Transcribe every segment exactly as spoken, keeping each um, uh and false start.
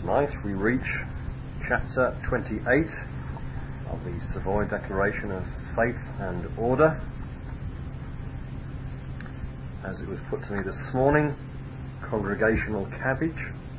tonight we reach chapter twenty-eight of the Savoy Declaration of Faith and Order. As it was put to me this morning, congregational cabbage.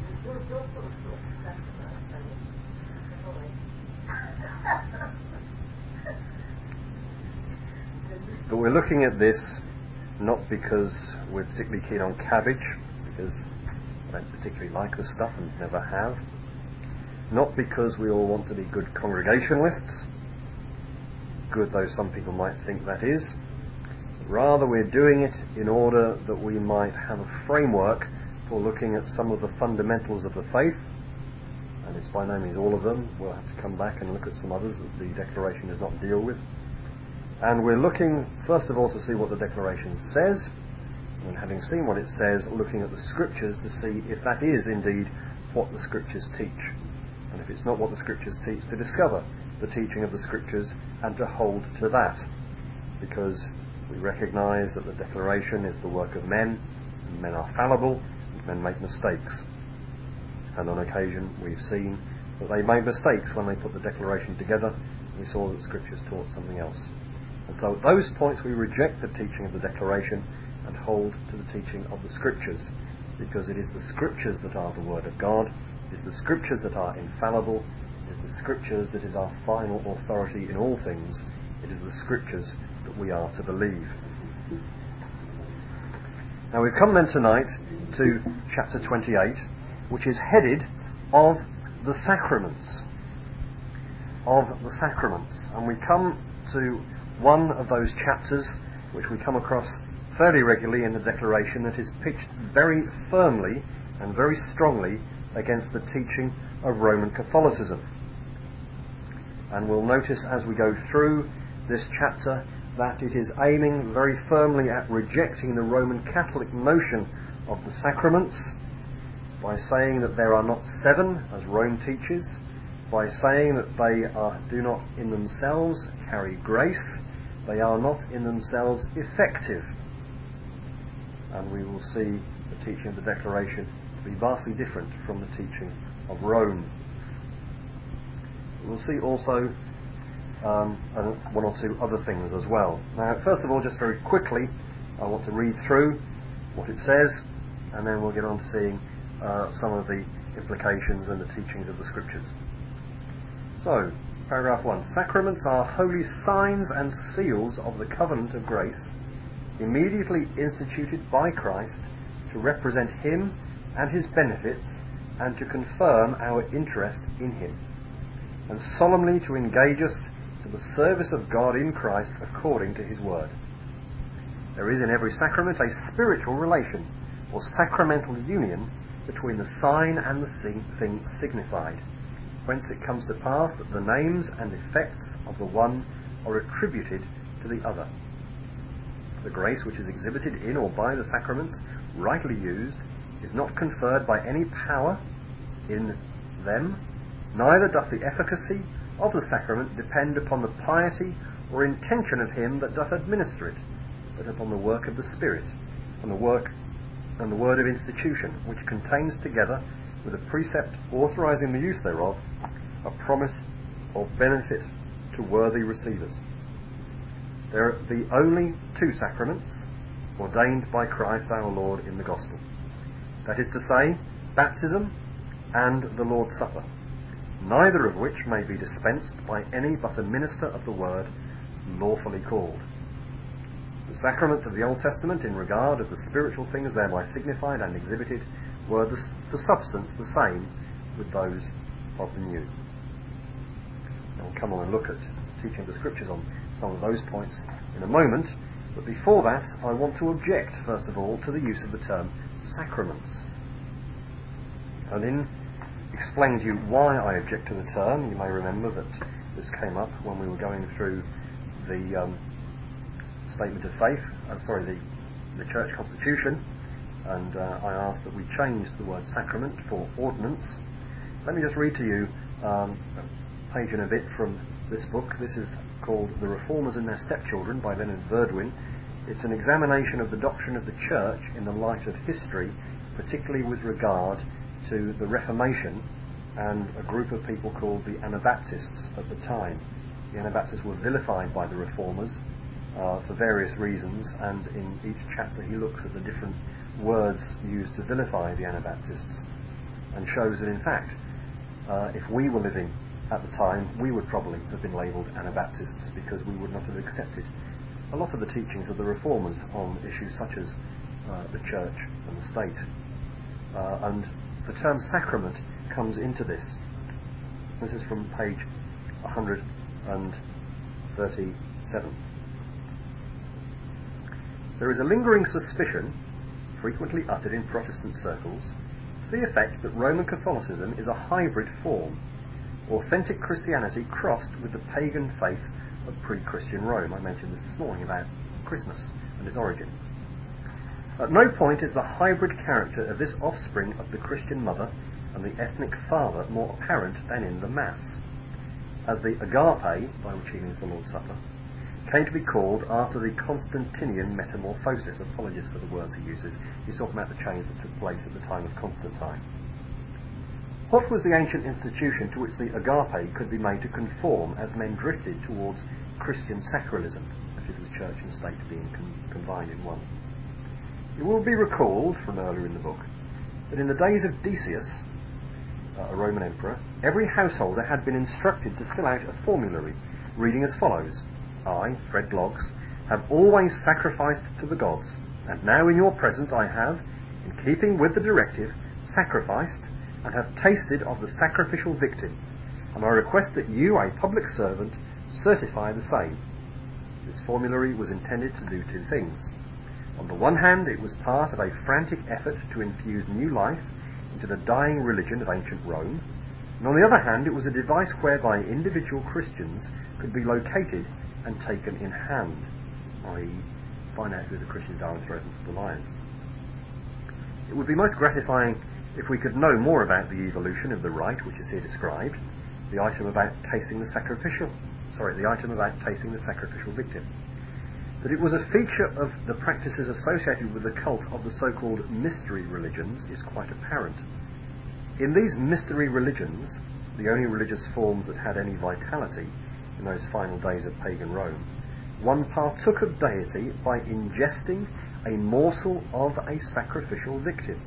But we're looking at this not because we're particularly keen on cabbage, because I don't particularly like the stuff and never have. Not because we all want to be good congregationalists, good though some people might think that is. Rather, we're doing it in order that we might have a framework for looking at some of the fundamentals of the faith, and it's by no means all of them. We'll have to come back and look at some others that the Declaration does not deal with. And we're looking, first of all, to see what the Declaration says, and having seen what it says, looking at the Scriptures to see if that is indeed what the Scriptures teach. And if it's not what the Scriptures teach, to discover the teaching of the Scriptures and to hold to that. Because we recognise that the Declaration is the work of men, and men are fallible, and men make mistakes. And on occasion we've seen that they made mistakes when they put the Declaration together. We saw that the Scriptures taught something else. And so at those points we reject the teaching of the Declaration and hold to the teaching of the Scriptures, because it is the Scriptures that are the Word of God, it is the Scriptures that are infallible, it is the Scriptures that is our final authority in all things, it is the Scriptures that we are to believe. Now we've come then tonight to chapter twenty-eight, which is headed of the sacraments. Of the sacraments. And we come to one of those chapters which we come across fairly regularly in the Declaration that is pitched very firmly and very strongly against the teaching of Roman Catholicism. And we'll notice as we go through this chapter that it is aiming very firmly at rejecting the Roman Catholic notion of the sacraments by saying that there are not seven, as Rome teaches, by saying that they are, do not in themselves carry grace, they are not in themselves effective. And we will see the teaching of the Declaration to be vastly different from the teaching of Rome. We'll see also um, one or two other things as well. Now, first of all, just very quickly, I want to read through what it says, and then we'll get on to seeing uh, some of the implications and the teachings of the Scriptures. So, paragraph one. Sacraments are holy signs and seals of the covenant of grace, immediately instituted by Christ to represent Him and His benefits and to confirm our interest in Him, and solemnly to engage us to the service of God in Christ according to His Word. There is in every sacrament a spiritual relation, or sacramental union, between the sign and the thing signified, whence it comes to pass that the names and effects of the one are attributed to the other. The grace which is exhibited in or by the sacraments, rightly used, is not conferred by any power in them, neither doth the efficacy of the sacrament depend upon the piety or intention of him that doth administer it, but upon the work of the Spirit, and the work and the word of institution, which contains together, with a precept authorizing the use thereof, a promise of benefit to worthy receivers. There are the only two sacraments ordained by Christ our Lord in the Gospel. That is to say, baptism and the Lord's Supper, neither of which may be dispensed by any but a minister of the Word, lawfully called. The sacraments of the Old Testament, in regard of the spiritual things thereby signified and exhibited, were the, the substance the same with those of the New. And we'll come on and look at teaching of the Scriptures on some of those points in a moment, but before that I want to object first of all to the use of the term sacraments. And in explaining to you why I object to the term, you may remember that this came up when we were going through the um, Statement of Faith, uh, sorry, the, the Church Constitution, and uh, I asked that we change the word sacrament for ordinance. Let me just read to you um, a page and a bit from this book. This is called The Reformers and Their Stepchildren by Leonard Verdwin. It's an examination of the doctrine of the Church in the light of history, particularly with regard to the Reformation and a group of people called the Anabaptists at the time. The Anabaptists were vilified by the Reformers uh, for various reasons, and in each chapter he looks at the different words used to vilify the Anabaptists and shows that in fact uh, if we were living at the time we would probably have been labelled Anabaptists because we would not have accepted a lot of the teachings of the Reformers on issues such as uh, the church and the state. Uh, and the term sacrament comes into this. This is from page one hundred thirty-seven. There is a lingering suspicion, frequently uttered in Protestant circles, to the effect that Roman Catholicism is a hybrid form, authentic Christianity crossed with the pagan faith of pre-Christian Rome. I mentioned this this morning about Christmas and its origin. At no point is the hybrid character of this offspring of the Christian mother and the ethnic father more apparent than in the Mass, as the agape, by which he means the Lord's Supper, came to be called after the Constantinian metamorphosis. Apologies for the words he uses. He's talking about the change that took place at the time of Constantine. What was the ancient institution to which the agape could be made to conform as men drifted towards Christian sacralism, that is, the church and state being con- combined in one? It will be recalled from earlier in the book that in the days of Decius, uh, a Roman emperor, every householder had been instructed to fill out a formulary reading as follows: I, Fred Bloggs, have always sacrificed to the gods, and now in your presence I have, in keeping with the directive, sacrificed and have tasted of the sacrificial victim, and I request that you, a public servant, certify the same. This formulary was intended to do two things. On the one hand, it was part of a frantic effort to infuse new life into the dying religion of ancient Rome, and on the other hand, it was a device whereby individual Christians could be located and taken in hand, that is, find out who the Christians are and throw them to the lions. It would be most gratifying if we could know more about the evolution of the rite which is here described, the item about tasting the sacrificial, sorry, the item about tasting the sacrificial victim. That it was a feature of the practices associated with the cult of the so-called mystery religions is quite apparent. In these mystery religions, the only religious forms that had any vitality in those final days of pagan Rome, one partook of deity by ingesting a morsel of a sacrificial victim.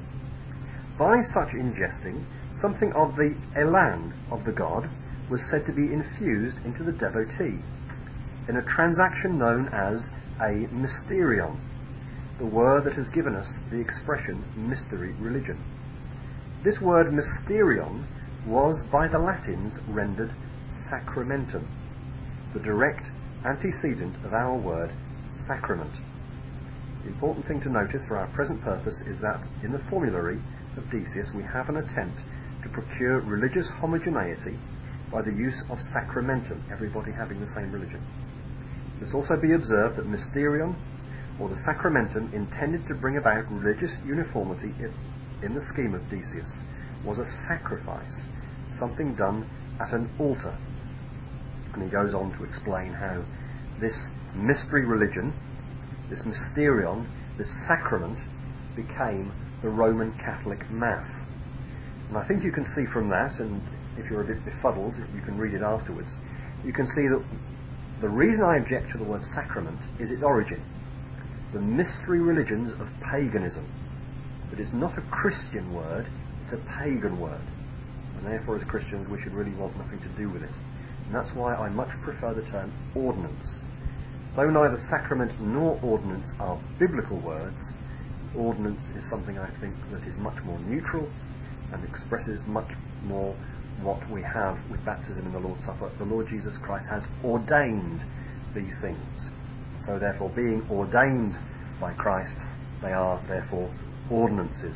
By such ingesting, something of the elan of the god was said to be infused into the devotee, in a transaction known as a mysterion, the word that has given us the expression mystery religion. This word mysterion was by the Latins rendered sacramentum, the direct antecedent of our word sacrament. The important thing to notice for our present purpose is that in the formulary of Decius we have an attempt to procure religious homogeneity by the use of sacramentum, everybody having the same religion. It must also be observed that mysterion, or the sacramentum intended to bring about religious uniformity in the scheme of Decius, was a sacrifice, something done at an altar. And he goes on to explain how this mystery religion, this mysterion, this sacrament, became the Roman Catholic Mass. And I think you can see from that, and if you're a bit befuddled, you can read it afterwards, you can see that the reason I object to the word sacrament is its origin. The mystery religions of paganism. That it's not a Christian word, it's a pagan word. And therefore as Christians we should really want nothing to do with it. And that's why I much prefer the term ordinance. Though neither sacrament nor ordinance are biblical words, ordinance is something I think that is much more neutral and expresses much more what we have with baptism in the Lord's Supper. The Lord Jesus Christ has ordained these things. So therefore, being ordained by Christ, they are therefore ordinances.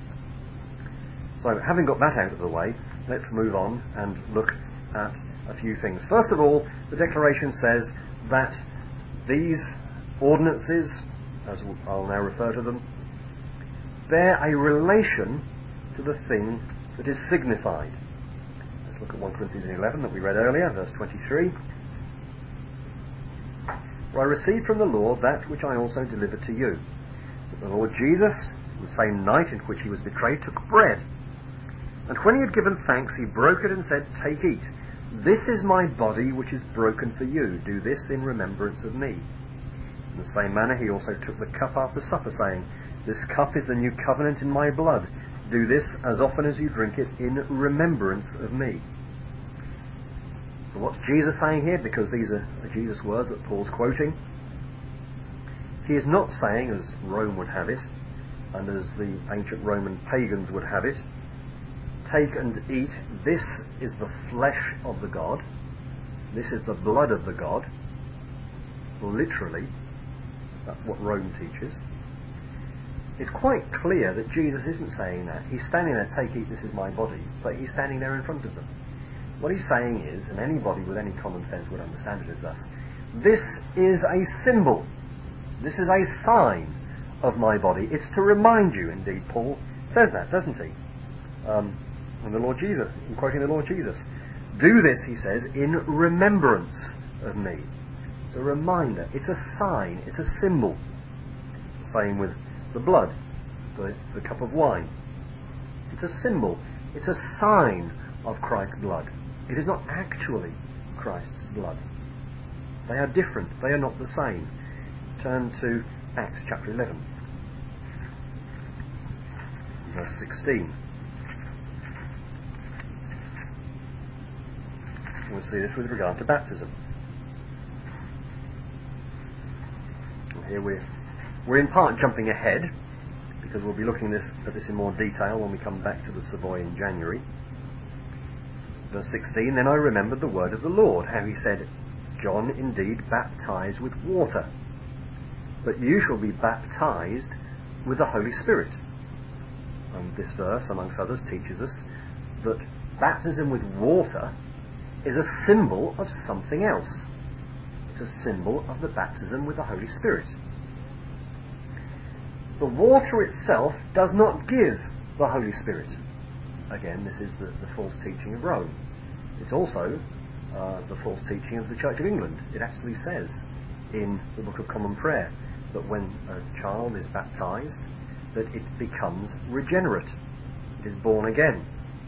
So having got that out of the way, let's move on and look at a few things. First of all, the declaration says that these ordinances, as I'll now refer to them, bear a relation to the thing that is signified. Let's look at First Corinthians eleven that we read earlier, verse twenty-three. For I received from the Lord that which I also delivered to you, that the Lord Jesus, the same night in which he was betrayed, took bread, And when he had given thanks, he broke it and said, "Take, eat. This is my body, which is broken for you. Do this in remembrance of me." In the same manner he also took the cup after supper, saying, "This cup is the new covenant in my blood. Do this as often as you drink it in remembrance of me." So what's Jesus saying here? Because these are Jesus' words that Paul's quoting. He is not saying, as Rome would have it, and as the ancient Roman pagans would have it, "Take and eat, this is the flesh of the God, this is the blood of the God." Literally, that's what Rome teaches. It's quite clear that Jesus isn't saying that. He's standing there, "Take, eat, this is my body," but he's standing there in front of them. What he's saying is, and anybody with any common sense would understand it as thus, this is a symbol, this is a sign of my body. It's to remind you, indeed Paul says that, doesn't he? Um, and the Lord Jesus, in quoting the Lord Jesus. "Do this," he says, "in remembrance of me." It's a reminder, it's a sign, it's a symbol. Same with the blood, the, the cup of wine. It's a symbol, it's a sign of Christ's blood. It is not actually Christ's blood. They are different, they are not the same. Turn to Acts chapter eleven, verse sixteen. We'll see this with regard to baptism. And here we're, we're in part jumping ahead, because we'll be looking this, at this in more detail when we come back to the Savoy in January. Verse sixteen, "Then I remembered the word of the Lord, how he said, John indeed baptized with water, but you shall be baptized with the Holy Spirit." And this verse, amongst others, teaches us that baptism with water is a symbol of something else. It's a symbol of the baptism with the Holy Spirit. The water itself does not give the Holy Spirit. Again, this is the, the false teaching of Rome. It's also uh, the false teaching of the Church of England. It actually says in the Book of Common Prayer that when a child is baptized, that it becomes regenerate. It is born again.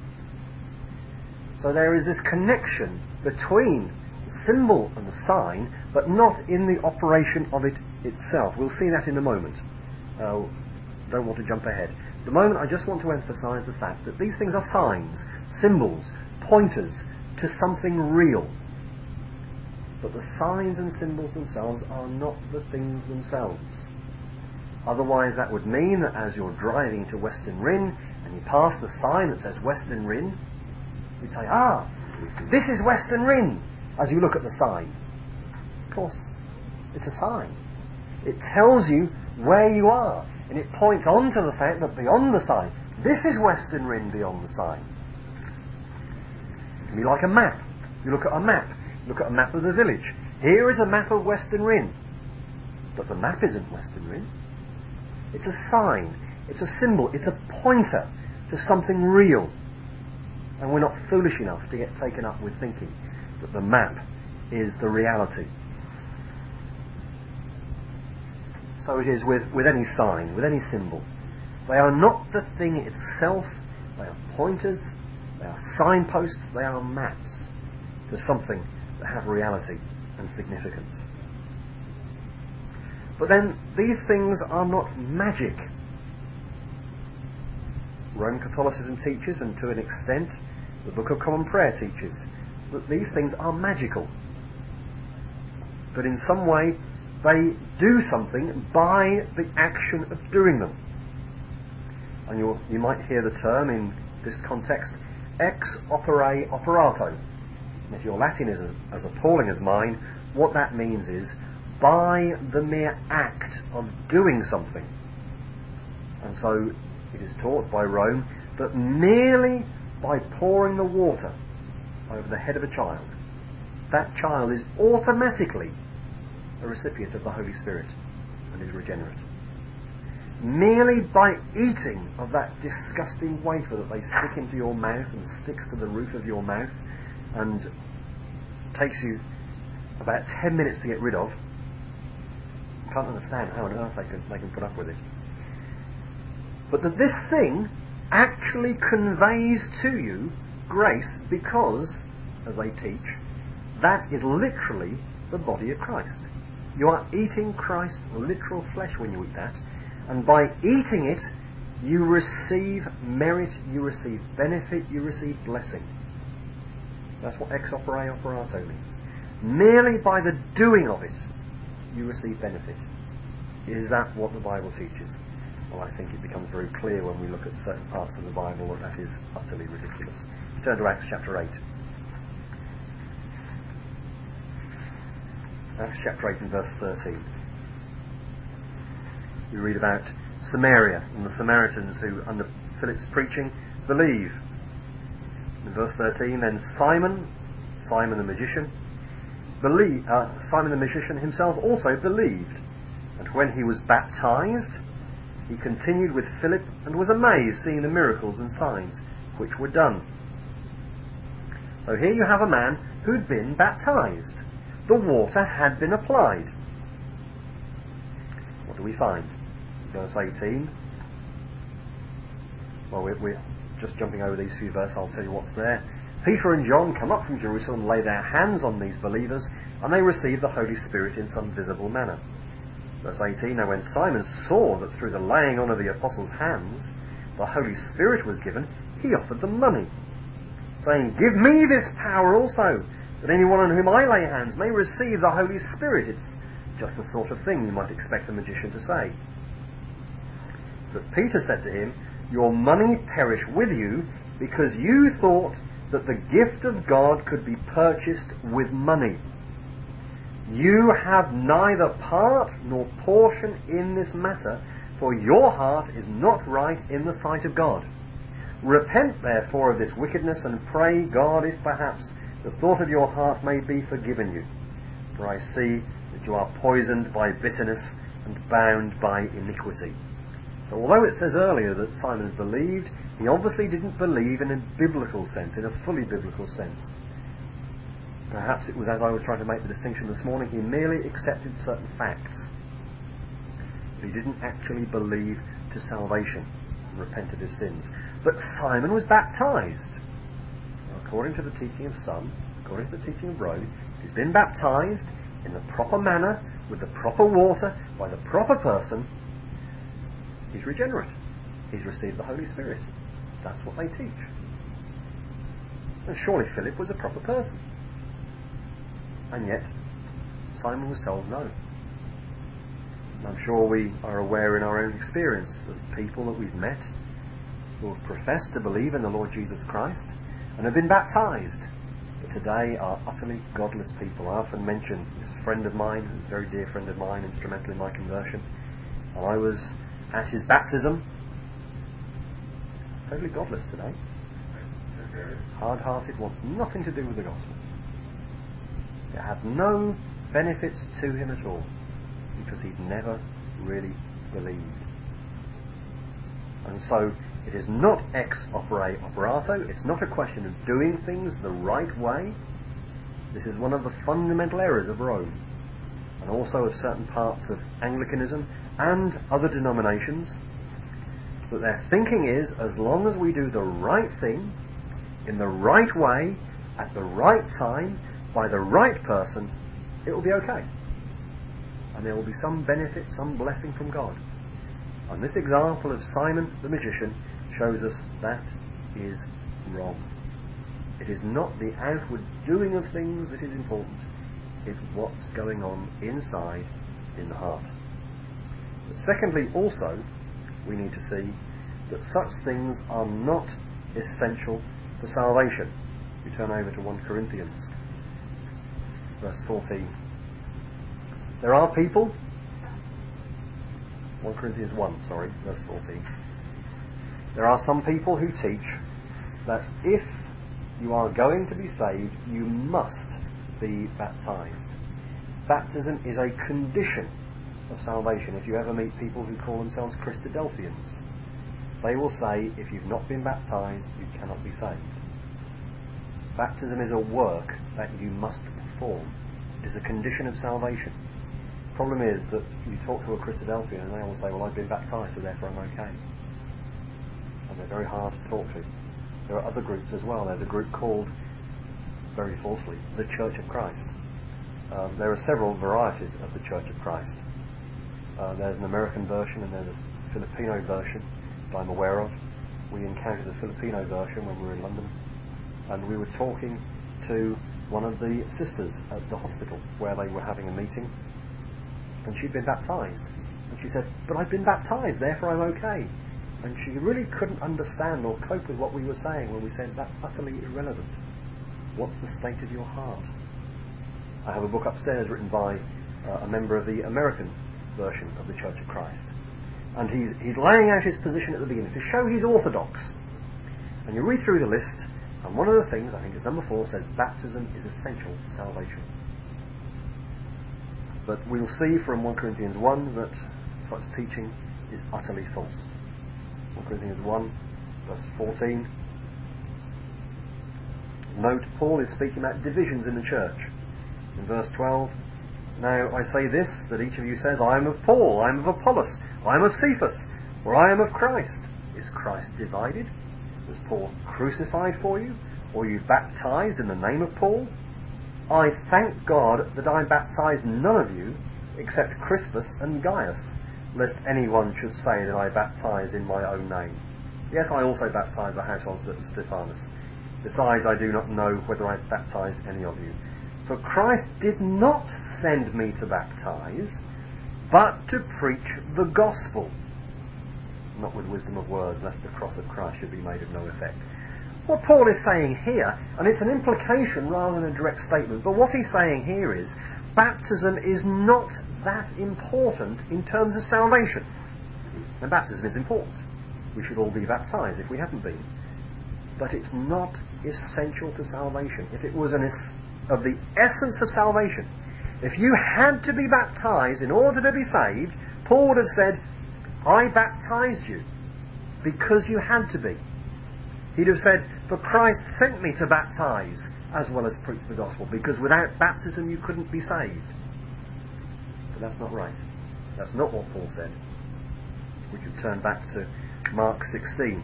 So there is this connection between the symbol and the sign, but not in the operation of it itself. We'll see that in a moment. Uh, don't want to jump ahead. At the moment, I just want to emphasize the fact that these things are signs, symbols, pointers to something real. But the signs and symbols themselves are not the things themselves. Otherwise, that would mean that as you're driving to Western Ryn and you pass the sign that says Western Ryn, you'd say, "Ah, this is Western Ryn," as you look at the sign. Of course, it's a sign. It tells you where you are, and it points on to the fact that beyond the sign, this is Western Ryn beyond the sign. It can be like a map. You look at a map, look at a map of the village. Here is a map of Western Ryn. But the map isn't Western Ryn. It's a sign, it's a symbol, it's a pointer to something real. And we're not foolish enough to get taken up with thinking that the map is the reality. So it is with, with any sign, with any symbol. They are not the thing itself, they are pointers, they are signposts, they are maps to something that have reality and significance. But then, these things are not magic. Roman Catholicism teaches, and to an extent the Book of Common Prayer teaches, that these things are magical. That in some way they do something by the action of doing them. And you'll, you might hear the term in this context, ex opere operato. And if your Latin is as, as appalling as mine, what that means is by the mere act of doing something. And so it is taught by Rome that merely by pouring the water over the head of a child, that child is automatically a recipient of the Holy Spirit and is regenerate. Merely by eating of that disgusting wafer that they stick into your mouth and sticks to the roof of your mouth and takes you about ten minutes to get rid of, can't understand how on earth they can, they can put up with it. But that this thing actually conveys to you grace because, as they teach, that is literally the body of Christ. You are eating Christ's literal flesh when you eat that, and by eating it, you receive merit, you receive benefit, you receive blessing. That's what ex opere operato means. Merely by the doing of it, you receive benefit. Is that what the Bible teaches? Well, I think it becomes very clear when we look at certain parts of the Bible that that is utterly ridiculous. Turn to Acts chapter eight. Acts chapter eight and verse thirteen. We read about Samaria and the Samaritans who, under Philip's preaching, believe. In verse thirteen, then Simon, Simon the magician, believe, uh, Simon the magician himself also believed, and when he was baptized, he continued with Philip and was amazed seeing the miracles and signs which were done. So here you have a man who'd been baptized. The water had been applied. What do we find? Verse eighteen. Well, we're, we're just jumping over these few verses. I'll tell you what's there. Peter and John come up from Jerusalem, lay their hands on these believers, and they receive the Holy Spirit in some visible manner. Verse eighteen, now when Simon saw that through the laying on of the apostles' hands the Holy Spirit was given, he offered them money, saying, give me this power also, that anyone on whom I lay hands may receive the Holy Spirit. It's just the sort of thing you might expect a magician to say. But Peter said to him, your money perish with you, because you thought that the gift of God could be purchased with money. You have neither part nor portion in this matter, for your heart is not right in the sight of God. Repent therefore of this wickedness, and pray God if perhaps the thought of your heart may be forgiven you. For I see that you are poisoned by bitterness and bound by iniquity. So although it says earlier that Simon believed, he obviously didn't believe in a biblical sense, in a fully biblical sense. Perhaps it was, as I was trying to make the distinction this morning, he merely accepted certain facts. But he didn't actually believe to salvation and repent of his sins. But Simon was baptized. Now, according to the teaching of some, according to the teaching of Rome, he's been baptized in the proper manner, with the proper water, by the proper person. He's regenerate. He's received the Holy Spirit. That's what they teach. And surely Philip was a proper person. And yet, Simon was told no. And I'm sure we are aware in our own experience of people that we've met who have professed to believe in the Lord Jesus Christ and have been baptized, but today are utterly godless people. I often mention this friend of mine, a very dear friend of mine, instrumental in my conversion, and I was at his baptism, totally godless today, hard-hearted, wants nothing to do with the gospel. It had no benefits to him at all, because he'd never really believed. And so it is not ex opere operato, it's not a question of doing things the right way. This is one of the fundamental errors of Rome, and also of certain parts of Anglicanism and other denominations, that their thinking is, as long as we do the right thing, in the right way, at the right time, by the right person, it will be okay. And there will be some benefit, some blessing from God. And this example of Simon the magician shows us that is wrong. It is not the outward doing of things that is important. It's what's going on inside, in the heart. But secondly, also, we need to see that such things are not essential to salvation. We turn over to First Corinthians, verse fourteen. There are people, First Corinthians one, sorry, verse fourteen. There are some people who teach that if you are going to be saved, you must be baptized. Baptism is a condition of salvation. If you ever meet people who call themselves Christadelphians, they will say, if you've not been baptized, you cannot be saved. Baptism is a work that you must perform. It is a condition of salvation. The problem is that you talk to a Christadelphian and they will say, well, I've been baptized, so therefore I'm okay. And and they're very hard to talk to. There are other groups as well. There's a group called, very falsely, the Church of Christ. Um, there are several varieties of the Church of Christ. Uh, there's an American version and there's a Filipino version that I'm aware of. We encountered the Filipino version when we were in London, and we were talking to one of the sisters at the hospital where they were having a meeting, and she'd been baptised. And she said, "But I've been baptised, therefore I'm okay." And she really couldn't understand or cope with what we were saying when we said, "That's utterly irrelevant. What's the state of your heart?" I have a book upstairs written by uh, a member of the American version of the Church of Christ. And he's, he's laying out his position at the beginning to show he's orthodox. And you read through the list, and one of the things, I think it's number four, says baptism is essential to salvation. But we'll see from First Corinthians one that such teaching is utterly false. First Corinthians one, verse fourteen. Note, Paul is speaking about divisions in the church. In verse twelve, "Now I say this, that each of you says, I am of Paul, I am of Apollos, I am of Cephas, or I am of Christ. Is Christ divided? Was Paul crucified for you? Or you baptized in the name of Paul? I thank God that I baptized none of you except Crispus and Gaius, lest anyone should say that I baptized in my own name. Yes, I also baptized the household of Stephanas. Besides, I do not know whether I baptized any of you. For Christ did not send me to baptize, but to preach the gospel, not with wisdom of words, lest the cross of Christ should be made of no effect." What Paul is saying here, and it's an implication rather than a direct statement, but what he's saying here is, baptism is not that important in terms of salvation. And baptism is important. We should all be baptized if we haven't been. But it's not essential to salvation. If it was an es- of the essence of salvation, if you had to be baptized in order to be saved, Paul would have said, "I baptized you because you had to be." He'd have said, "For Christ sent me to baptize as well as preach the gospel, because without baptism you couldn't be saved." But that's not right. That's not what Paul said. We can turn back to Mark sixteen.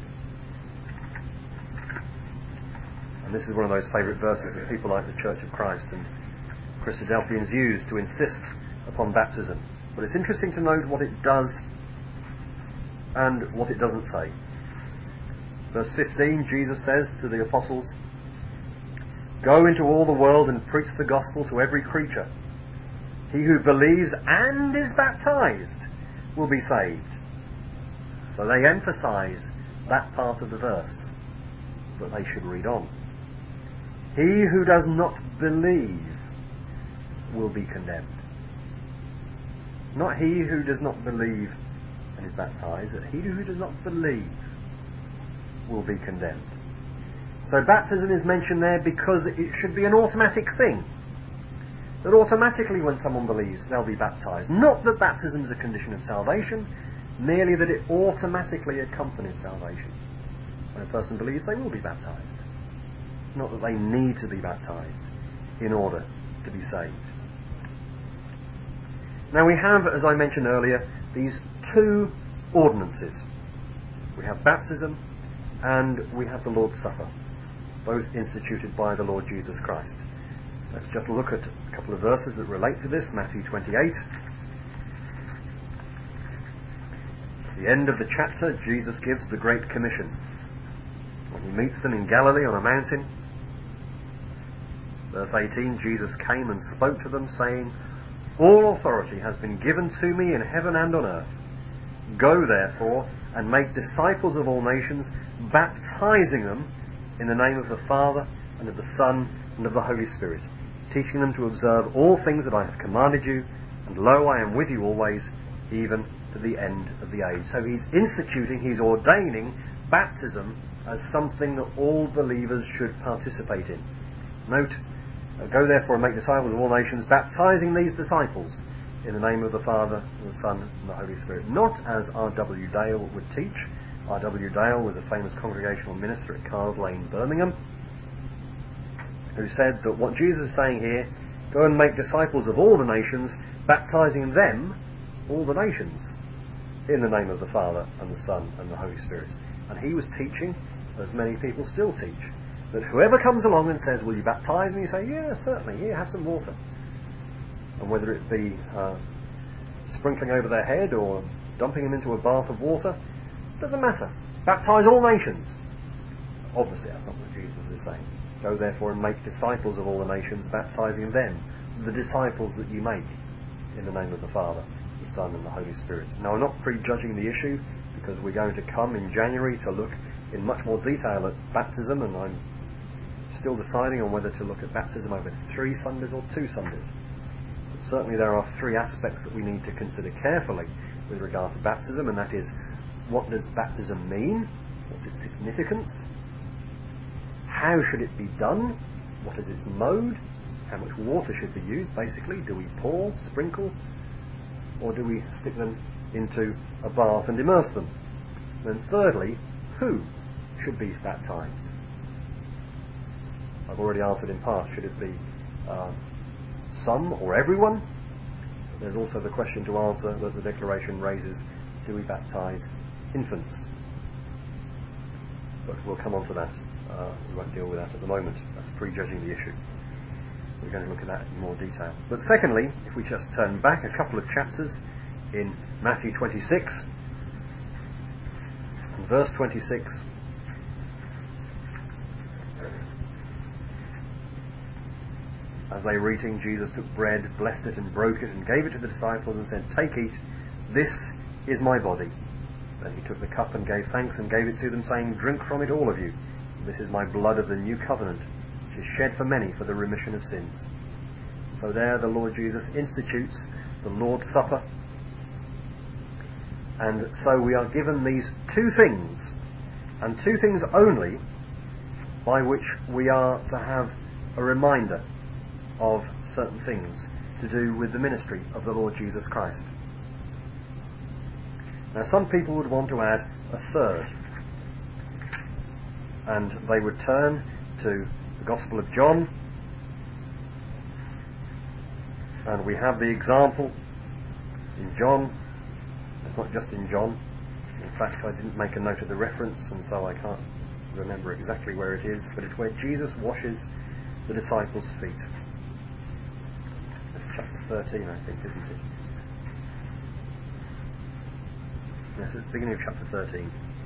And this is one of those favourite verses that people like the Church of Christ and Christadelphians use to insist upon baptism. But it's interesting to note what it does and what it doesn't say. Verse fifteen, Jesus says to the apostles, "Go into all the world and preach the gospel to every creature. He who believes and is baptized will be saved." So they emphasize that part of the verse, but they should read on. "He who does not believe will be condemned." Not he who does not believe and is baptized, but he who does not believe will be condemned. So baptism is mentioned there because it should be an automatic thing. That automatically when someone believes, they'll be baptized. Not that baptism is a condition of salvation, merely that it automatically accompanies salvation. When a person believes, they will be baptized. Not that they need to be baptized in order to be saved. Now we have, as I mentioned earlier, these two ordinances. We have baptism and we have the Lord's Supper, both instituted by the Lord Jesus Christ. Let's just look at a couple of verses that relate to this. Matthew twenty-eight. At the end of the chapter, Jesus gives the Great Commission. When he meets them in Galilee on a mountain, verse eighteen, Jesus came and spoke to them, saying, "All authority has been given to me in heaven and on earth. Go, therefore, and make disciples of all nations, baptizing them in the name of the Father, and of the Son, and of the Holy Spirit, teaching them to observe all things that I have commanded you, and lo, I am with you always, even to the end of the age." So he's instituting, he's ordaining baptism as something that all believers should participate in. Note, "Go therefore and make disciples of all nations, baptizing these disciples in the name of the Father, and the Son, and the Holy Spirit." Not as R W Dale would teach. R W Dale was a famous congregational minister at Cars Lane, Birmingham, who said that what Jesus is saying here, go and make disciples of all the nations, baptizing them, all the nations, in the name of the Father, and the Son, and the Holy Spirit. And he was teaching, as many people still teach, that whoever comes along and says, will you baptise me? You say, yeah, certainly, here, have some water. And whether it be uh, sprinkling over their head or dumping them into a bath of water, doesn't matter. Baptise all nations. Obviously, that's not what Jesus is saying. Go therefore and make disciples of all the nations, baptizing them, the disciples that you make, in the name of the Father, the Son and the Holy Spirit. Now, I'm not prejudging the issue, because we're going to come in January to look in much more detail at baptism, and I'm still deciding on whether to look at baptism over three Sundays or two Sundays. But certainly there are three aspects that we need to consider carefully with regard to baptism, and that is, what does baptism mean? What's its significance? How should it be done? What is its mode? How much water should be used? Basically, do we pour, sprinkle, or do we stick them into a bath and immerse them? And then thirdly, who should be baptized? I've already answered in part, should it be uh, some or everyone? But there's also the question to answer that the declaration raises, do we baptize infants? But we'll come on to that. Uh, we won't deal with that at the moment. That's prejudging the issue. We're going to look at that in more detail. But secondly, if we just turn back a couple of chapters in Matthew twenty-six, and verse twenty-six, as they were eating, Jesus took bread, blessed it and broke it, and gave it to the disciples and said, take, eat, this is my body. Then he took the cup and gave thanks and gave it to them, saying, drink from it, all of you. This is my blood of the new covenant, which is shed for many for the remission of sins. So there the Lord Jesus institutes the Lord's Supper. And so we are given these two things, and two things only, by which we are to have a reminder of certain things to do with the ministry of the Lord Jesus Christ. Now, some people would want to add a third, and they would turn to the Gospel of John, and we have the example in John. It's not just in John. In fact, I didn't make a note of the reference, and so I can't remember exactly where it is, but it's where Jesus washes the disciples' feet. It's chapter thirteen, I think, isn't it? Yes, it's the beginning of chapter thirteen.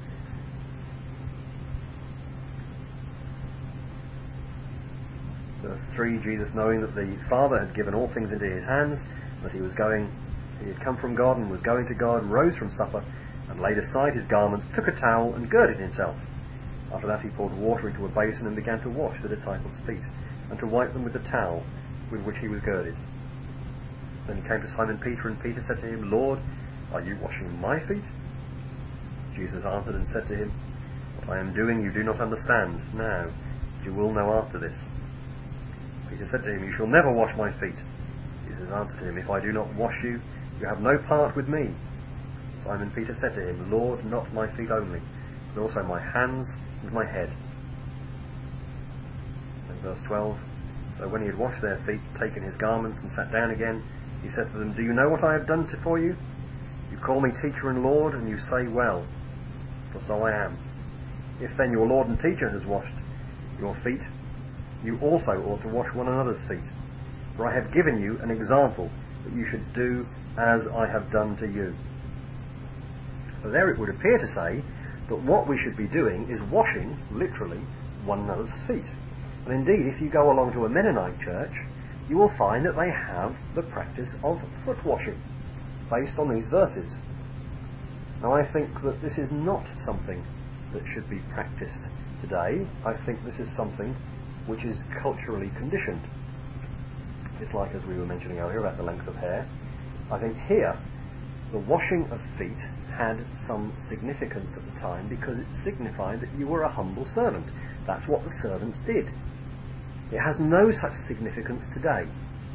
Verse three, Jesus, knowing that the Father had given all things into his hands, that he was going, he had come from God and was going to God, rose from supper, and laid aside his garments, took a towel and girded himself. After that he poured water into a basin and began to wash the disciples' feet, and to wipe them with the towel with which he was girded. Then he came to Simon Peter, and Peter said to him, Lord, are you washing my feet? Jesus answered and said to him, what I am doing you do not understand now, but you will know after this. Peter said to him, you shall never wash my feet. Jesus answered him, if I do not wash you, you have no part with me. Simon Peter said to him, Lord, not my feet only, but also my hands and my head. And verse twelve, so when he had washed their feet, taken his garments, and sat down again, he said to them, do you know what I have done to for you? You call me teacher and Lord, and you say, well, for so I am. If then your Lord and teacher has washed your feet, you also ought to wash one another's feet. For I have given you an example, that you should do as I have done to you. So there it would appear to say that what we should be doing is washing, literally, one another's feet. And indeed, if you go along to a Mennonite church, you will find that they have the practice of foot washing, based on these verses. Now, I think that this is not something that should be practiced today. I think this is something which is culturally conditioned. It's like, as we were mentioning earlier, about the length of hair. I think here, the washing of feet had some significance at the time, because it signified that you were a humble servant. That's what the servants did. It has no such significance today.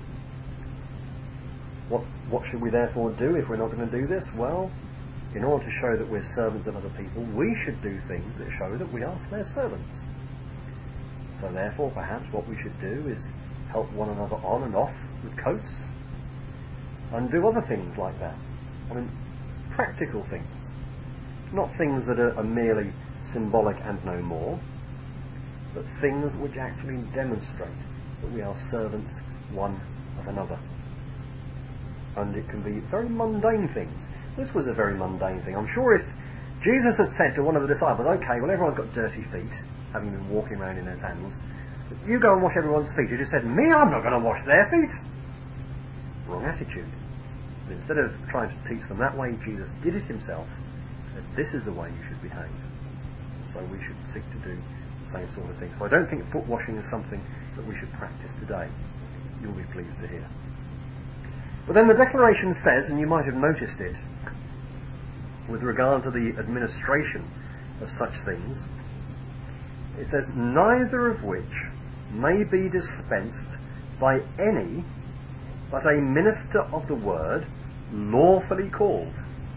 What, what should we therefore do if we're not going to do this? Well, in order to show that we're servants of other people, we should do things that show that we are their servants. So therefore, perhaps what we should do is help one another on and off with coats, and do other things like that. I mean, practical things. Not things that are, are merely symbolic and no more, but things which actually demonstrate that we are servants one of another. And it can be very mundane things. This was a very mundane thing. I'm sure if Jesus had said to one of the disciples, okay, well, everyone's got dirty feet, having been walking around in their sandals, you go and wash everyone's feet. He just said, me, I'm not going to wash their feet. Wrong attitude. But instead of trying to teach them that way, Jesus did it himself. Said, this is the way you should behave. So we should seek to do the same sort of thing. So I don't think foot washing is something that we should practice today. You'll be pleased to hear. But then the declaration says, and you might have noticed it, with regard to the administration of such things, it says, neither of which may be dispensed by any but a minister of the word lawfully called.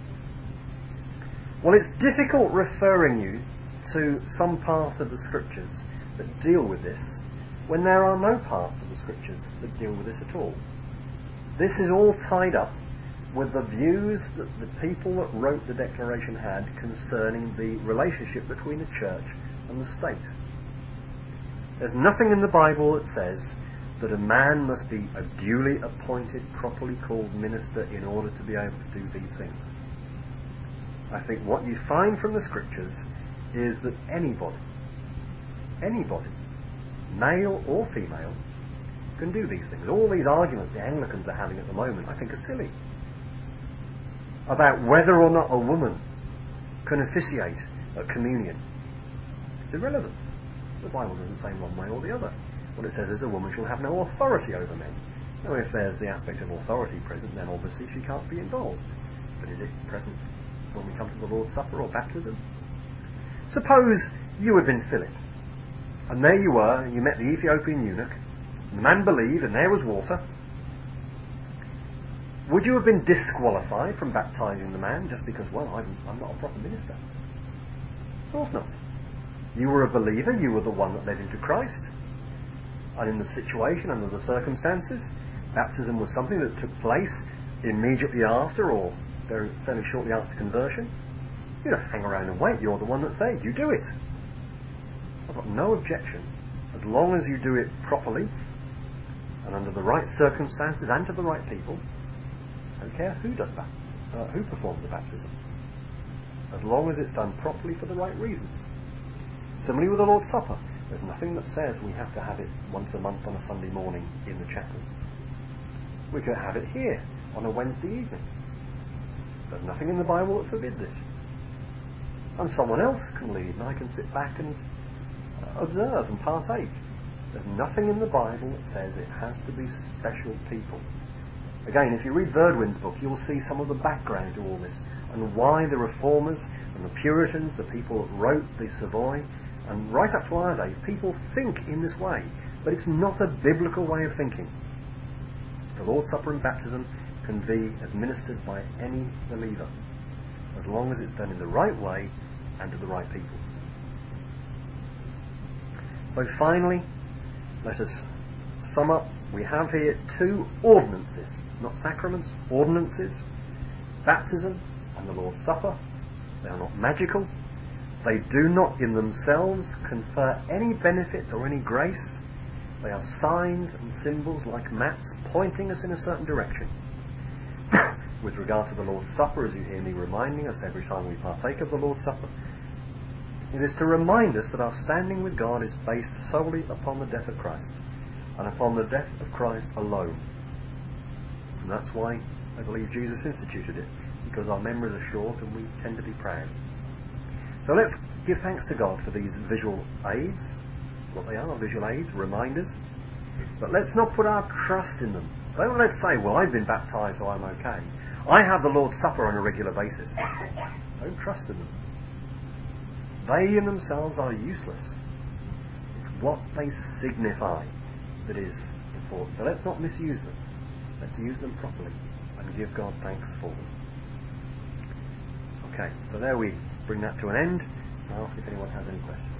Well, it's difficult referring you to some parts of the scriptures that deal with this when there are no parts of the scriptures that deal with this at all. This is all tied up with the views that the people that wrote the declaration had concerning the relationship between the church and the state. There's nothing in the Bible that says that a man must be a duly appointed, properly called minister in order to be able to do these things. I think what you find from the scriptures is that anybody, anybody, male or female, can do these things. All these arguments the Anglicans are having at the moment, I think, are silly. About whether or not a woman can officiate at communion. It's irrelevant. The Bible doesn't say one way or the other. What it says is a woman shall have no authority over men. Now, if there's the aspect of authority present, then obviously she can't be involved. But is it present when we come to the Lord's Supper or baptism? Suppose you had been Philip, and there you were, and you met the Ethiopian eunuch, and the man believed, and there was water. Would you have been disqualified from baptising the man just because, well, I'm, I'm not a proper minister? Of course not. You were a believer, you were the one that led him to Christ. And in the situation, under the circumstances, baptism was something that took place immediately after or very, fairly shortly after conversion. You don't hang around and wait, you're the one that's saved, you do it. I've got no objection, as long as you do it properly and under the right circumstances and to the right people. I don't care who does that, uh, who performs the baptism, as long as it's done properly for the right reasons. Similarly with the Lord's Supper, there's nothing that says we have to have it once a month on a Sunday morning in the chapel. We could have it here on a Wednesday evening. There's nothing in the Bible that forbids it. And someone else can lead, and I can sit back and observe and partake. There's nothing in the Bible that says it has to be special people. Again, if you read Verdwin's book, you'll see some of the background to all this, and why the Reformers and the Puritans, the people that wrote the Savoy, and right up to our day, people think in this way. But it's not a biblical way of thinking. The Lord's Supper and baptism can be administered by any believer, as long as it's done in the right way and to the right people. So finally, let us sum up. We have here two ordinances, not sacraments, ordinances. Baptism and the Lord's Supper. They are not magical. They do not in themselves confer any benefit or any grace. They are signs and symbols like maps pointing us in a certain direction. With regard to the Lord's Supper, as you hear me reminding us every time we partake of the Lord's Supper, it is to remind us that our standing with God is based solely upon the death of Christ, and upon the death of Christ alone. And that's why I believe Jesus instituted it, because our memories are short and we tend to be proud. So let's give thanks to God for these visual aids, what they are, visual aids, reminders. But let's not put our trust in them. Don't let's say, well, I've been baptised, so I'm okay. I have the Lord's Supper on a regular basis. Don't trust in them. They in themselves are useless. It's what they signify that is important. So let's not misuse them. Let's use them properly and give God thanks for them. Okay, so there we bring that to an end. I'll ask if anyone has any questions.